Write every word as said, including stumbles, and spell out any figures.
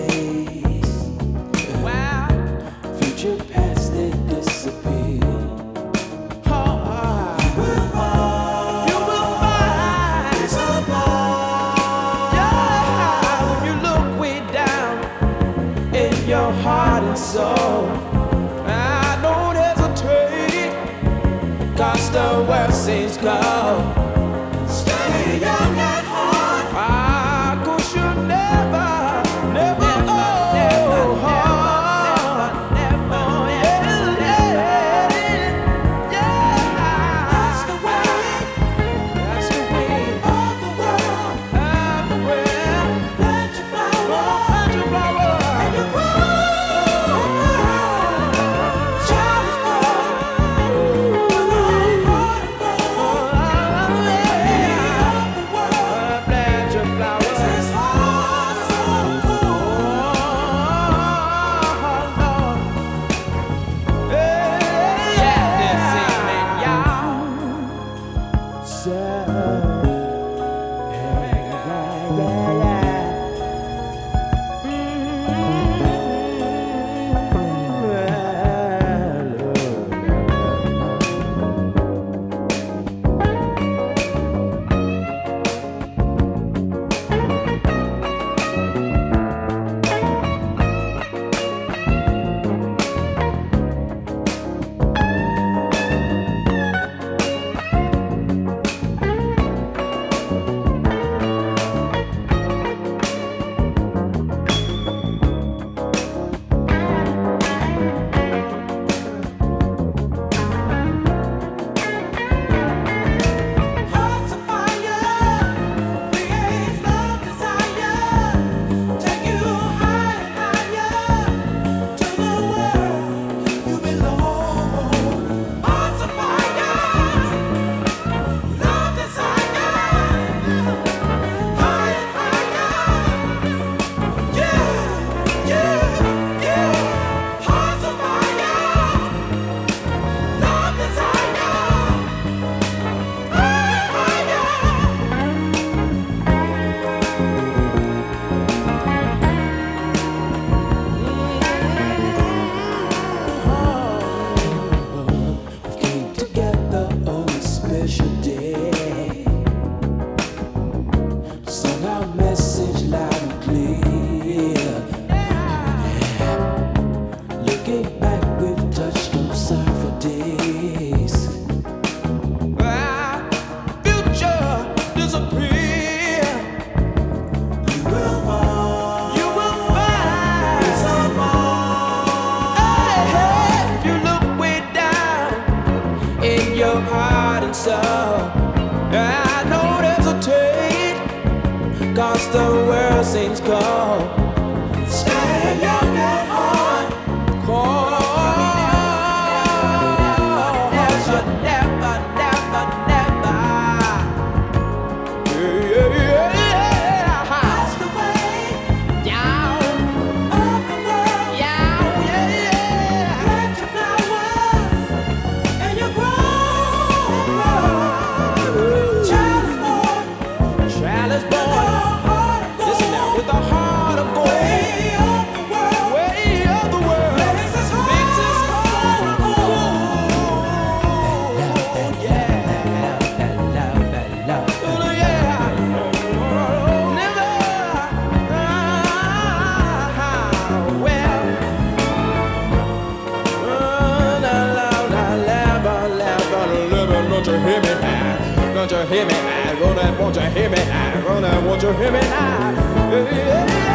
Wow. Future past they disappear. Oh, you will find, you will find peace of mind. Yeah, when you look way down in your heart and soul, I don't hesitate, 'cause the world seems cold. Stay young at heart. Ah, 'cause you never, never, old. Never, never, never, never, never. Yeah, that's the way, that's the way of the world, of the world. Plant your flower, plant your flower, and you grow. Child is born with a heart of gold. Of the world, plant your flower. This is heart so cold, Lord. Yeah, this evening, y'all. So, yeah, yeah, yeah, Hearts of fire, creates love, desire, take you higher and higher to the world you belong. Hearts of fire, love, desire, higher and higher. Yeah, yeah, yeah. Hearts of fire, love, desire. We came together on a special day, sung our message loud and clear. Looking back, we've touched on sorrowful days. Future disappear. You will find, you will find peace of mind. Hey, if you look way down in your heart and soul, I don't hesitate, 'cause the world seems cold. Stay young at heart. Cold. Never, never, never, never. Yeah, yeah, yeah. That's the way down of the world. Yeah, yeah, yeah. Plant your flowers and you grow. Child is born, child is born. Listen now, with a heart of gold. Way of the world, way of the world. Makes us whole. Makes us whole. Yeah. Oh, yeah. Never. Ah, well. Oh, la, la, la, la, la, la, la, la, la, don't you hear me now? Don't you hear me now? Gonna, won't you hear me now? Gonna, won't you hear me now? Yeah, yeah, yeah.